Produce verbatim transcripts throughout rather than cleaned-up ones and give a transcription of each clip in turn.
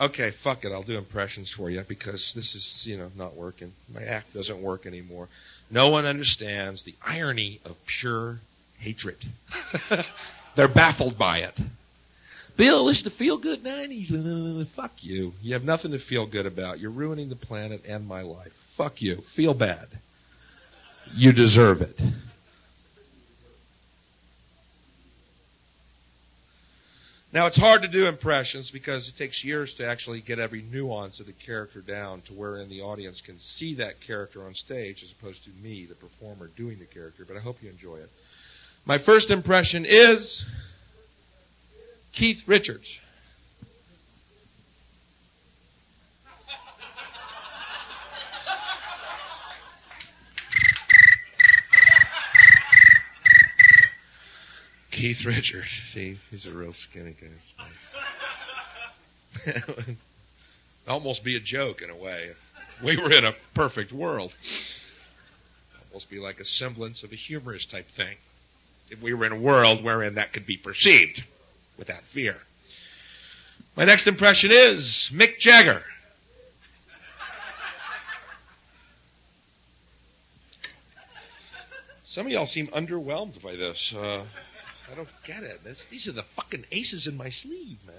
Okay, fuck it. I'll do impressions for you because this is, you know, not working. My act doesn't work anymore. No one understands the irony of pure hatred. They're baffled by it. Bill, it's the feel-good nineties. Uh, fuck you. You have nothing to feel good about. You're ruining the planet and my life. Fuck you. Feel bad. You deserve it. Now, it's hard to do impressions because it takes years to actually get every nuance of the character down to wherein the audience can see that character on stage as opposed to me, the performer, doing the character. But I hope you enjoy it. My first impression is Keith Richards. Keith Richards. See, he's a real skinny guy. It'd almost be a joke in a way if we were in a perfect world. Almost be like a semblance of a humorous type thing. If we were in a world wherein that could be perceived without fear. My next impression is Mick Jagger. Some of y'all seem underwhelmed by this. Uh, I don't get it. This, these are the fucking aces in my sleeve, man.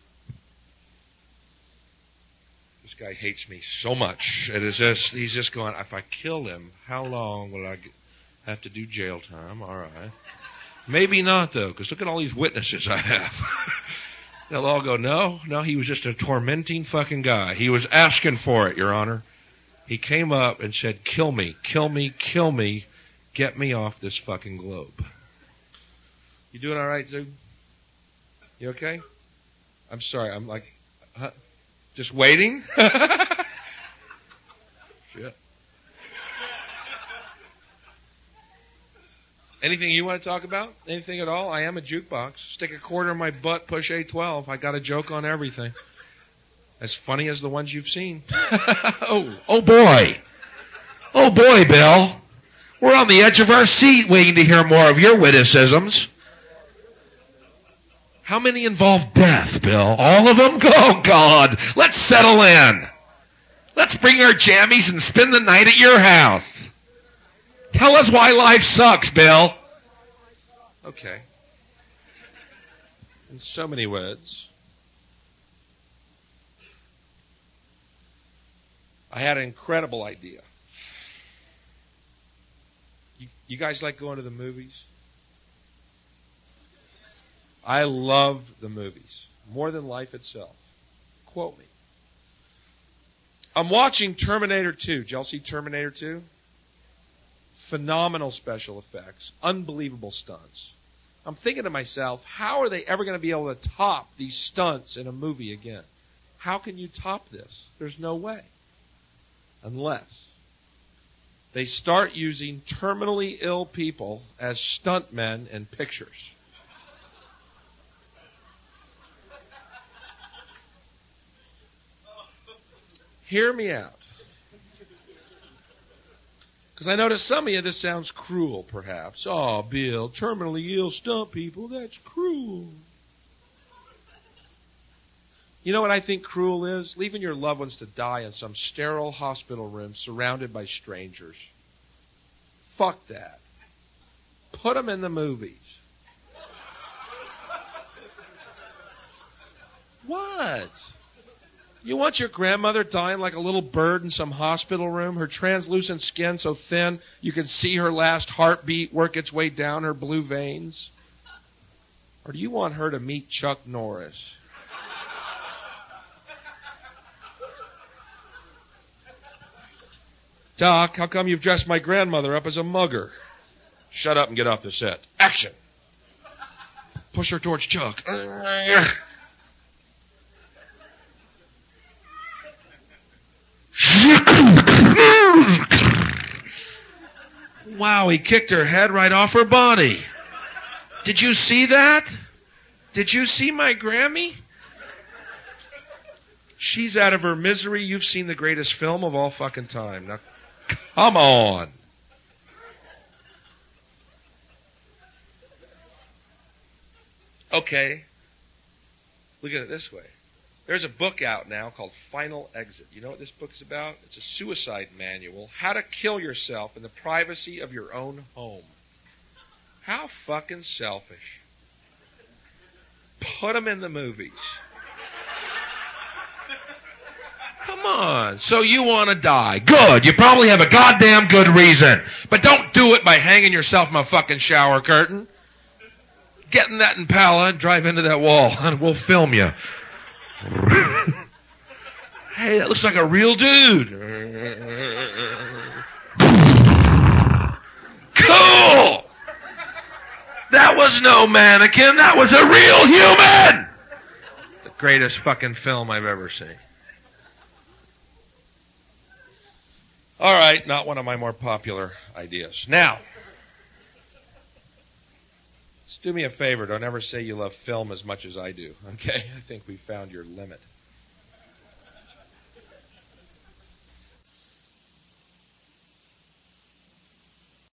This guy hates me so much. It is just, he's just going, if I kill him, how long will I get, have to do jail time? All right. Maybe not, though, because look at all these witnesses I have. They'll all go, no, no, he was just a tormenting fucking guy. He was asking for it, Your Honor. He came up and said, kill me, kill me, kill me, get me off this fucking globe. You doing all right, Zoom? You okay? I'm sorry, I'm like, huh? Just waiting? Shit. Anything you want to talk about? Anything at all? I am a jukebox. Stick a quarter in my butt, push A twelve. I got a joke on everything. As funny as the ones you've seen. oh, oh boy. Oh boy, Bill. We're on the edge of our seat waiting to hear more of your witticisms. How many involve death, Bill? All of them? Oh, God. Let's settle in. Let's bring our jammies and spend the night at your house. Tell us why life sucks, Bill. Okay. In so many words, I had an incredible idea. You, you guys like going to the movies? I love the movies more than life itself. Quote me. I'm watching Terminator two. Did y'all see Terminator two? Phenomenal special effects. Unbelievable stunts. I'm thinking to myself, how are they ever going to be able to top these stunts in a movie again? How can you top this? There's no way. Unless they start using terminally ill people as stuntmen in pictures. Hear me out. Because I know to some of you this sounds cruel, perhaps. Oh, Bill, terminally ill stunt people, that's cruel. You know what I think cruel is? Leaving your loved ones to die in some sterile hospital room surrounded by strangers. Fuck that. Put them in the movies. What? You want your grandmother dying like a little bird in some hospital room, her translucent skin so thin you can see her last heartbeat work its way down her blue veins? Or do you want her to meet Chuck Norris? Doc, how come you've dressed my grandmother up as a mugger? Shut up and get off the set. Action! Push her towards Chuck. Wow, he kicked her head right off her body. Did you see that? Did you see my Grammy? She's out of her misery. You've seen the greatest film of all fucking time. Now, come on. Okay. Look at it this way. There's a book out now called Final Exit. You know what this book is about? It's a suicide manual. How to kill yourself in the privacy of your own home. How fucking selfish. Put them in the movies. Come on. So you want to die. Good. You probably have a goddamn good reason. But don't do it by hanging yourself in a fucking shower curtain. Get in that Impala and drive into that wall, and we'll film you. Hey, that looks like a real dude. Cool! That was no mannequin. That was a real human! The greatest fucking film I've ever seen. All right, not one of my more popular ideas. Now, let's do me a favor. Don't ever say you love film as much as I do, okay? I think we found your limit.